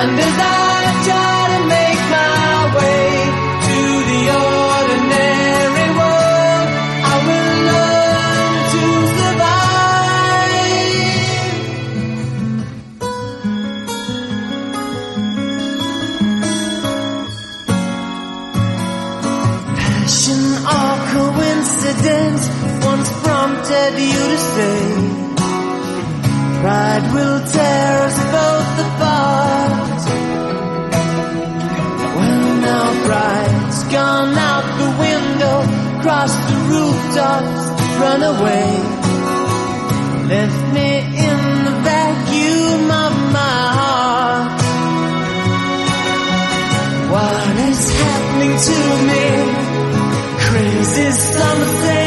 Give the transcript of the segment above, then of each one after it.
And as I try to make my way to the ordinary world, I will learn to survive. Passion or coincidence once prompted you to say, pride will tear us both apart. Well, now pride's gone out the window, crossed the rooftops, run away, left me in the vacuum of my heart. What is happening to me? Crazy some say.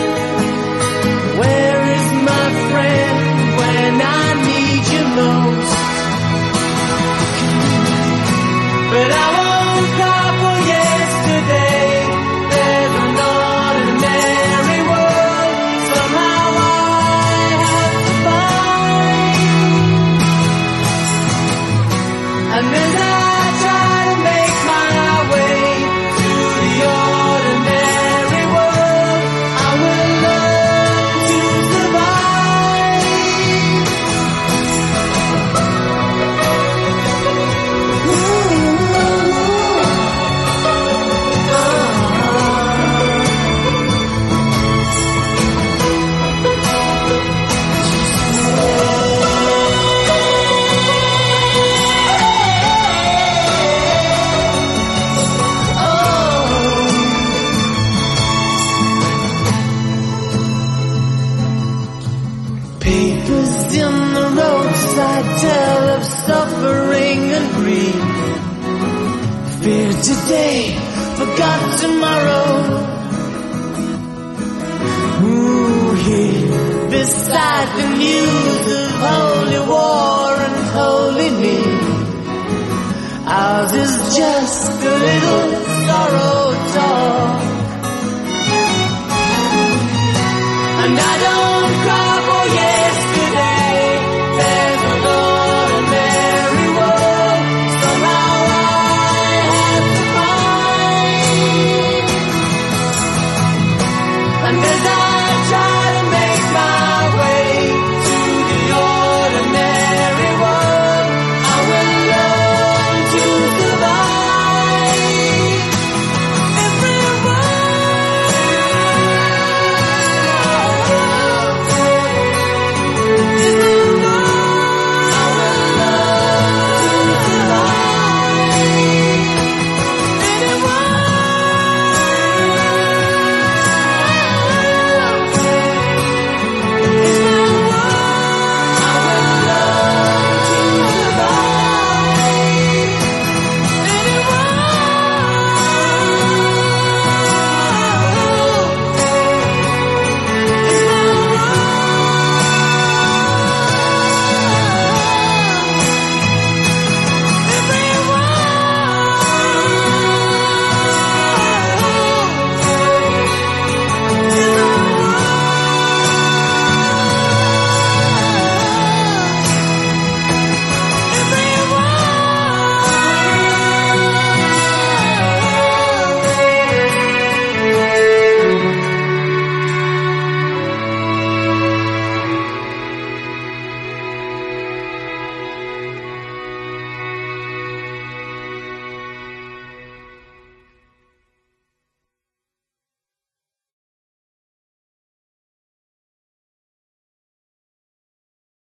Where is my friend when I need you most? But I won't cry for yesterday. There's an ordinary world somehow I have to find. And as I try to make my way to the ordinary world, I will learn to survive. Papers in the roadside tell of suffering and grief. Fear today, forgot tomorrow. Ooh, here beside the news of holy war and holy need, ours is just a little sorrow talk. And I don't